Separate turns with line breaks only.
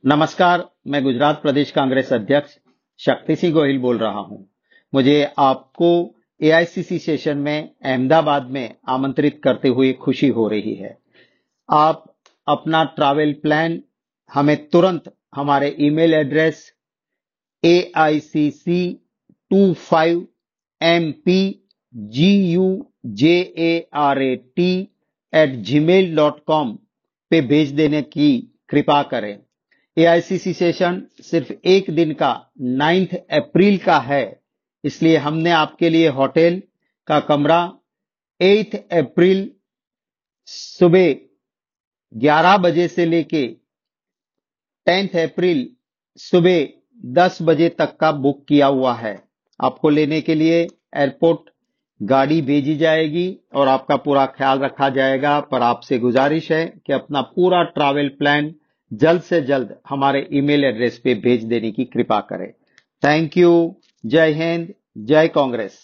नमस्कार, मैं गुजरात प्रदेश कांग्रेस अध्यक्ष शक्ति सिंह गोहिल बोल रहा हूं। मुझे आपको एआईसीसी सेशन में अहमदाबाद में आमंत्रित करते हुए खुशी हो रही है। आप अपना ट्रैवल प्लान हमें तुरंत हमारे ईमेल एड्रेस aiccg25mpgujarat@gmail.com पे भेज देने की कृपा करें। एआईसीसी सेशन सिर्फ एक दिन का 9 अप्रैल का है, इसलिए हमने आपके लिए होटल का कमरा 8 अप्रैल सुबह 11 बजे से लेके 10 अप्रैल सुबह 10 बजे तक का बुक किया हुआ है। आपको लेने के लिए एयरपोर्ट गाड़ी भेजी जाएगी और आपका पूरा ख्याल रखा जाएगा, पर आपसे गुजारिश है कि अपना पूरा ट्रैवल प्लान जल्द से जल्द हमारे ईमेल एड्रेस पे भेज देने की कृपा करें। Thank you. जय हिंद, जय कांग्रेस।